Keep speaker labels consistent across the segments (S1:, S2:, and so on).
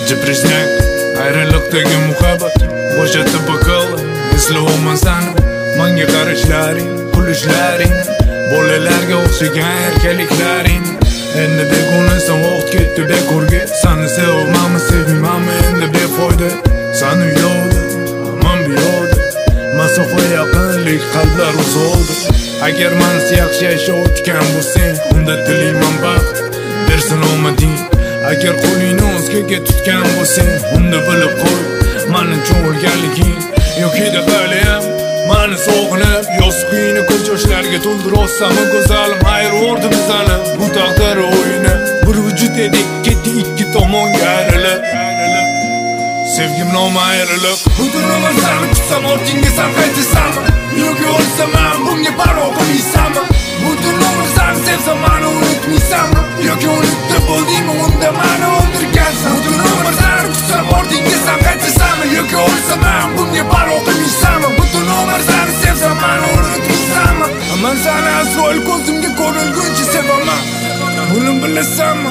S1: Jipriznak, ayrılıktagi muhabbat bo'shatib boqildi. Eslayman seni, menga qarashlaring, kulishlaring, bolalarga o'xshagan erkaliklaring. Endi begonasan, vaqt ketdi bekorga. Seni sevmanmi, sevmaymanmi endi befoyda. Sen uyoqda, men buyoqda, masofa yaqinlik, qalblar uzoqda. Agar mensiz yaxshi yashayotgan bo'lsang, unda tilayman baxt bersin omading. Agar qo'lingni o'zgaga tutgan bo'lsang, unda bilib qo'y, men uchun o'lganliging. Yo'qida haliyam meni sog'inib, yostiqingni ko'z yoshlarga to'ldirossanmi go'zalim, hayr o'rdi bizani bu taqdir o'yini. Bir vujud edik, ketdi ikki tomonga ayrilib. Sevgim nomi ayriliq. Butun umr seni kutsam, ortingga sen qaytasanmi? Yo'q o'lsam men bunga parvo qilmaysanmi? Butun umr seni sevsam, meni unutmaysanmi? Yo'q unutib bo'ldingmi, unda meni o'ldirgansan. Butun umr seni kutsam, ortingga sen qaytasanmi? Yo'q o'lsam men bunga parvo qilmaysanmi? Butun umr seni sevsam, meni unutmaysanmi? Men seni asrol ko'zimga ko'ringuncha sevaman. Buni bilasanmi?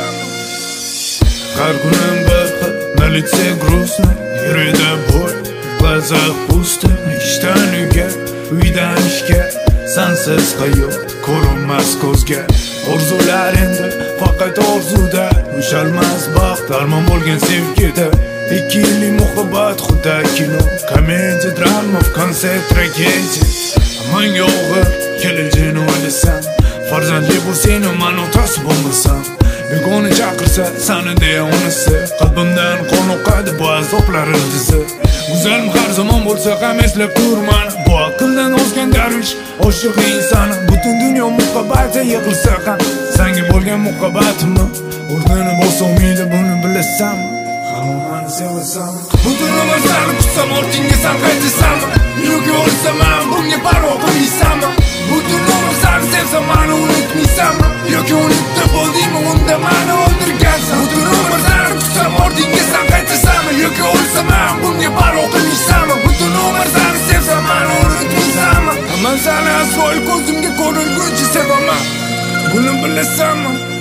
S1: Har kunim bir на лице грустно, yurida bo'y, glazах пусто. Ishdan uyga, uydan ishga, sensiz hayot ko'rinmas ko'zga. Orzular endi faqat orzuda, ushalmas baxt armon bo'lgan sevgida. 2 yillik muhabbat xuddi kino, komediya, drama, в конце tragediya. Menga og'ir kelajagini o'ylasam, farzandli bo'lsang, men otasi bo'lmasam. Begona chaqirsa seni deya onasi, qalbimdan qon oqadi bu azoblar ildizi. Go'zalim har zamon bo'lsa ham eslab turman, bu aqldan ozgan darvish oshiq inson. Butun dunyo muhabbati yig'ilsa ham, senga bo'lgan muhabbatimni o'rnini bosolmaydi, buni bilasanmi? Hammani sevasanmi? Butun umr seni kutsam, ortingga sen qaytasanmi? Yo'q o'lsam men bunga parvo qilmaysanmi? Butun umr seni sevsam, meni unutmaysanmi? Yo'q unutib bo'ldingmi, unda meni o'ldirgansan. Butun umr seni kutsam, ortingga sen qaytasanmi? Yo'q o'lsam men bunga parvo qilmaysanmi? Butun umr seni sevsam, meni unutmaysanmi? Men seni asrol ko'zimga ko'ringuncha sevaman. Buni bilasanmi?